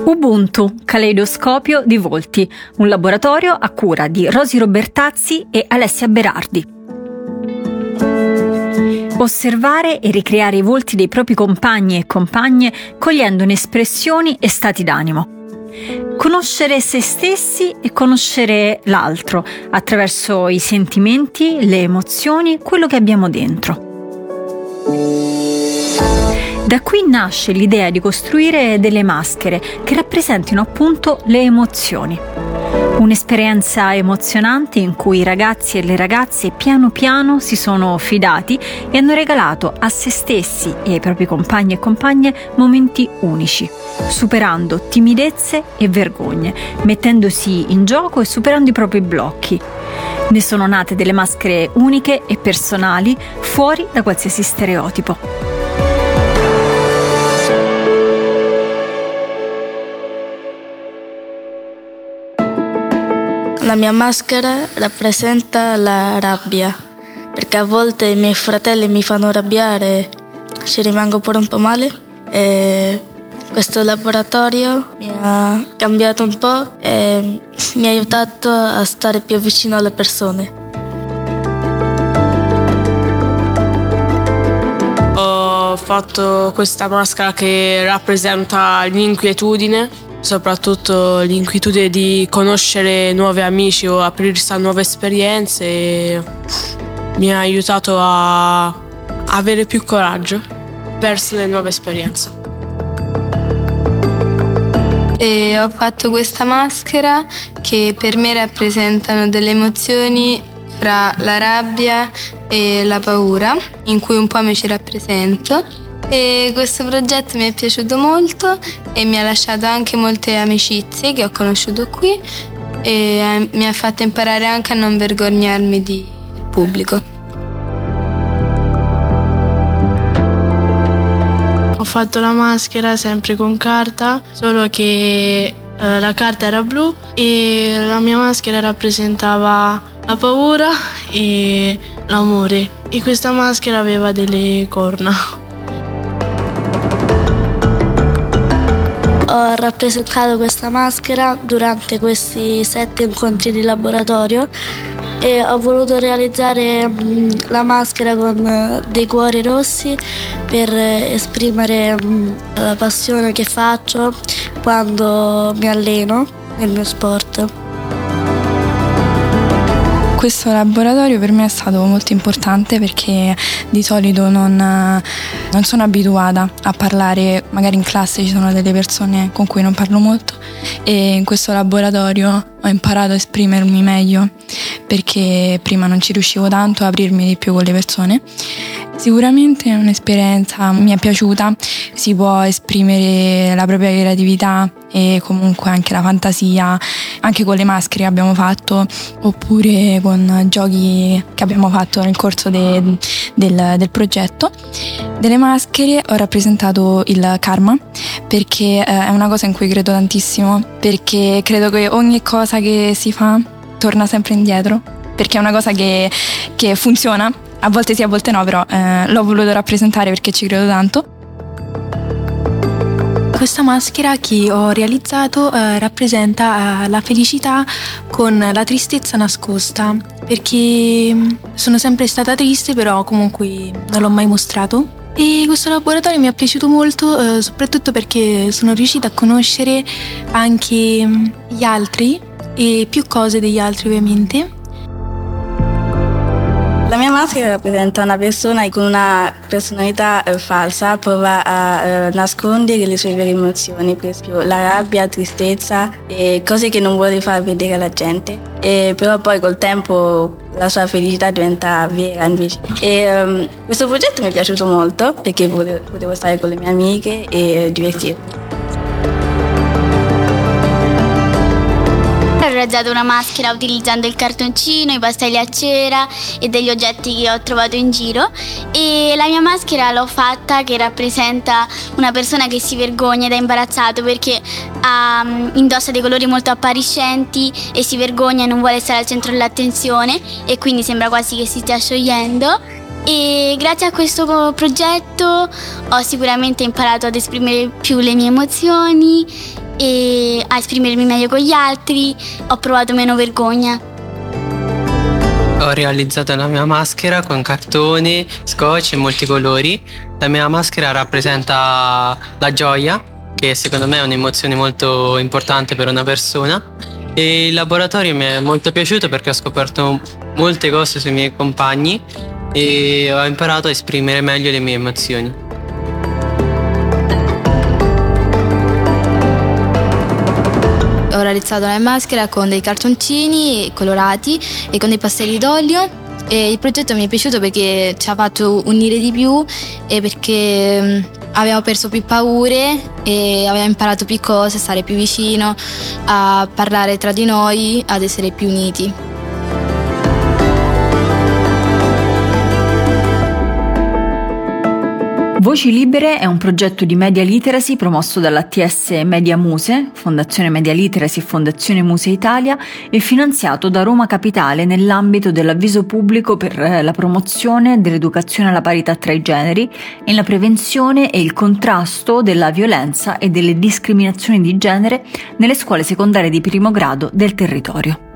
Ubuntu, caleidoscopio di volti, un laboratorio a cura di Rosi Robertazzi e Alessia Berardi. Osservare e ricreare i volti dei propri compagni e compagne cogliendone espressioni e stati d'animo. Conoscere se stessi e conoscere l'altro attraverso i sentimenti, le emozioni, quello che abbiamo dentro. Da qui nasce l'idea di costruire delle maschere che rappresentino appunto le emozioni. Un'esperienza emozionante in cui i ragazzi e le ragazze piano piano si sono fidati e hanno regalato a se stessi e ai propri compagni e compagne momenti unici, superando timidezze e vergogne, mettendosi in gioco e superando i propri blocchi. Ne sono nate delle maschere uniche e personali, fuori da qualsiasi stereotipo. La mia maschera rappresenta la rabbia, perché a volte i miei fratelli mi fanno arrabbiare, ci rimango pure un po' male. E questo laboratorio mi ha cambiato un po' e mi ha aiutato a stare più vicino alle persone. Ho fatto questa maschera che rappresenta l'inquietudine, soprattutto l'inquietudine di conoscere nuovi amici o aprirsi a nuove esperienze, e mi ha aiutato a avere più coraggio verso le nuove esperienze. E ho fatto questa maschera che per me rappresentano delle emozioni fra la rabbia e la paura, in cui un po' mi ci rappresento. E questo progetto mi è piaciuto molto e mi ha lasciato anche molte amicizie che ho conosciuto qui e mi ha fatto imparare anche a non vergognarmi del pubblico. Ho fatto la maschera sempre con carta, solo che la carta era blu e la mia maschera rappresentava la paura e l'amore, e questa maschera aveva delle corna. Ho rappresentato questa maschera durante questi 7 incontri di laboratorio e ho voluto realizzare la maschera con dei cuori rossi per esprimere la passione che faccio quando mi alleno nel mio sport. Questo laboratorio per me è stato molto importante perché di solito non sono abituata a parlare, magari in classe ci sono delle persone con cui non parlo molto e in questo laboratorio ho imparato a esprimermi meglio perché prima non ci riuscivo tanto a aprirmi di più con le persone. Sicuramente è un'esperienza, mi è piaciuta, si può esprimere la propria creatività e comunque anche la fantasia, anche con le maschere che abbiamo fatto oppure con giochi che abbiamo fatto nel corso del progetto. Delle maschere ho rappresentato il karma perché è una cosa in cui credo tantissimo, perché credo che ogni cosa che si fa torna sempre indietro, perché è una cosa che funziona. A volte sì, a volte no, però l'ho voluto rappresentare perché ci credo tanto. Questa maschera che ho realizzato rappresenta la felicità con la tristezza nascosta, perché sono sempre stata triste, però comunque non l'ho mai mostrato. E questo laboratorio mi è piaciuto molto, soprattutto perché sono riuscita a conoscere anche gli altri e più cose degli altri, ovviamente. La mia maschera rappresenta una persona con una personalità falsa, prova a nascondere le sue vere emozioni, per esempio la rabbia, tristezza e cose che non vuole far vedere alla gente. Però poi col tempo la sua felicità diventa vera invece. Questo progetto mi è piaciuto molto perché potevo stare con le mie amiche e divertirmi. Ho realizzato una maschera utilizzando il cartoncino, i pastelli a cera e degli oggetti che ho trovato in giro, e la mia maschera l'ho fatta che rappresenta una persona che si vergogna ed è imbarazzato perché indossa dei colori molto appariscenti e si vergogna e non vuole stare al centro dell'attenzione e quindi sembra quasi che si stia sciogliendo. E grazie a questo progetto ho sicuramente imparato ad esprimere più le mie emozioni e a esprimermi meglio con gli altri, ho provato meno vergogna. Ho realizzato la mia maschera con cartone, scotch e molti colori. La mia maschera rappresenta la gioia, che secondo me è un'emozione molto importante per una persona. E il laboratorio mi è molto piaciuto perché ho scoperto molte cose sui miei compagni e ho imparato a esprimere meglio le mie emozioni. Ho realizzato la maschera con dei cartoncini colorati e con dei pastelli d'olio, e il progetto mi è piaciuto perché ci ha fatto unire di più e perché abbiamo perso più paure e abbiamo imparato più cose, a stare più vicino, a parlare tra di noi, ad essere più uniti. Voci Libere è un progetto di Media Literacy promosso dall'ATS Media Muse, Fondazione Media Literacy e Fondazione Muse Italia, e finanziato da Roma Capitale nell'ambito dell'avviso pubblico per la promozione dell'educazione alla parità tra i generi e la prevenzione e il contrasto della violenza e delle discriminazioni di genere nelle scuole secondarie di primo grado del territorio.